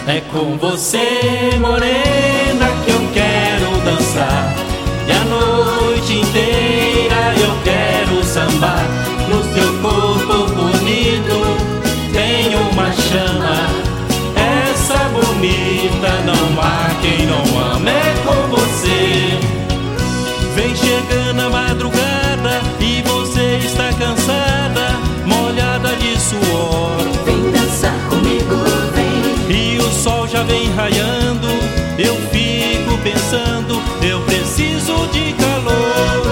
É com você, morena, que eu quero dançar. E a noite inteira eu quero sambar. No seu corpo bonito tem uma chama. Essa bonita não há quem não ama. É com você. Vem chegando a madrugada e você está cansada, molhada de suor. Vem dançar comigo, vem. E o sol já vem raiando, eu fico pensando, eu preciso de calor.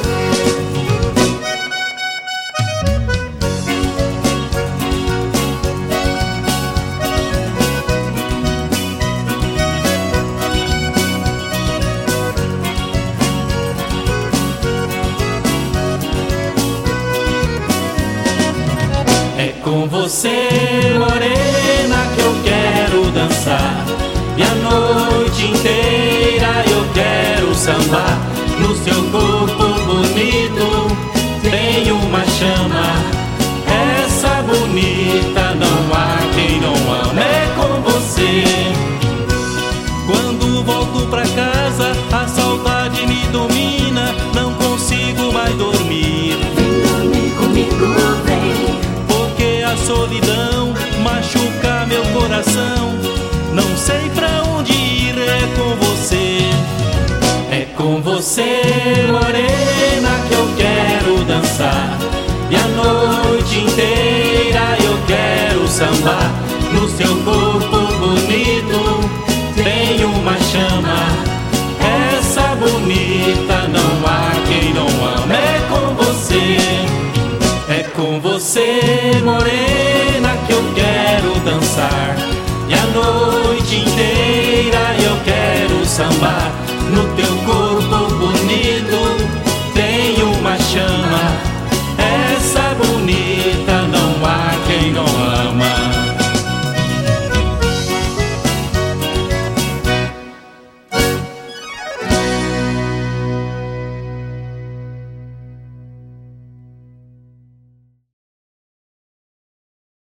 É com você, morena, que eu quero dançar. E a noite inteira eu quero sambar. No seu corpo bonito tem uma chama. Essa bonita não há quem não ama. É com você. Quando volto pra casa a saudade me domina, não consigo mais dormir. Vem dormir comigo, vem. Porque a solidão machuca meu coração. Não sei pra onde ir, é com você. É com você, morena, que eu quero dançar. E a noite inteira eu quero sambar. No seu corpo bonito tem uma chama. Essa bonita não há quem não ama. É com você. É com você, morena, que eu quero dançar. E a noite inteira eu quero sambar. No teu corpo